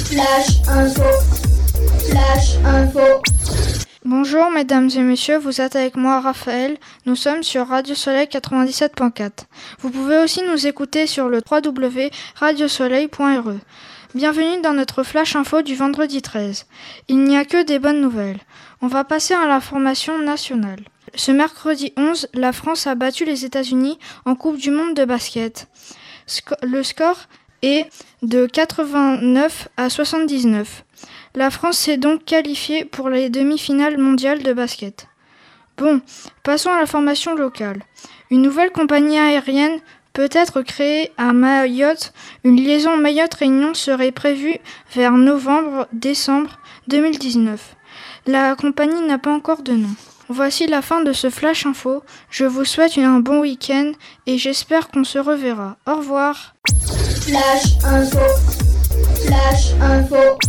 Flash info. Flash info. Bonjour mesdames et messieurs, vous êtes avec moi Raphaël, nous sommes sur Radio Soleil 97.4. Vous pouvez aussi nous écouter sur le www.radiosoleil.re. Bienvenue dans notre Flash Info du vendredi 13. Il n'y a que des bonnes nouvelles. On va passer à l'information nationale. Ce mercredi 11, la France a battu les États-Unis en Coupe du Monde de basket. Le score est de 89 à 79. La France s'est donc qualifiée pour les demi-finales mondiales de basket. Bon, passons à l'information locale. Une nouvelle compagnie aérienne peut être créée à Mayotte. Une liaison Mayotte-Réunion serait prévue vers novembre-décembre 2019. La compagnie n'a pas encore de nom. Voici la fin de ce Flash Info. Je vous souhaite un bon week-end et j'espère qu'on se reverra. Au revoir. Flash Info. Flash Info.